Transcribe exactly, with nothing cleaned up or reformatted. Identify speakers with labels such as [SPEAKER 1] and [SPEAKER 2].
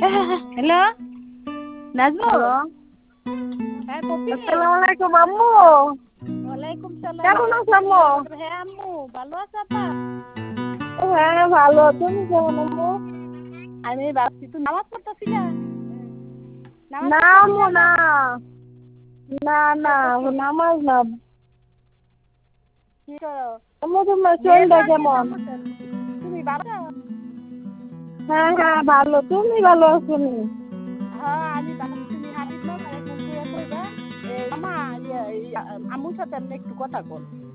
[SPEAKER 1] Hello Nazmul.
[SPEAKER 2] Hello,
[SPEAKER 1] হ্যাঁ পপি।
[SPEAKER 2] আসসালামু আলাইকুম আম্মু।
[SPEAKER 1] ওয়ালাইকুম সালাম।
[SPEAKER 2] কেমন আছো আম্মু?
[SPEAKER 1] হ্যাঁ আম্মু ভালো আছো আপা?
[SPEAKER 2] হ্যাঁ ভালো, তুমি কেমন আম্মু?
[SPEAKER 1] আমি ভাবছি তুই নামাজ পড়তেছিলা? নামাজ
[SPEAKER 2] না আম্মু
[SPEAKER 1] পড়তেছিলা
[SPEAKER 2] না,
[SPEAKER 1] না?
[SPEAKER 2] না না নামাজ না।
[SPEAKER 1] কি করো?
[SPEAKER 2] আম্মু তোমার শরীরটা
[SPEAKER 1] নেটওয়ার্কের
[SPEAKER 2] কেমন?
[SPEAKER 1] সমস্যা। তুমি ভালো?
[SPEAKER 2] হ্যাঁ হ্যাঁ ভালো, তুমি ভালো আছো নি?
[SPEAKER 1] হ্যাঁ আমি ভালো। তুমি হাবিব মামারে ফোন করে কইবা এই মামা ইয়ে, ইয়ে, আম্মুর সাথে আপনি একটু কথা কন।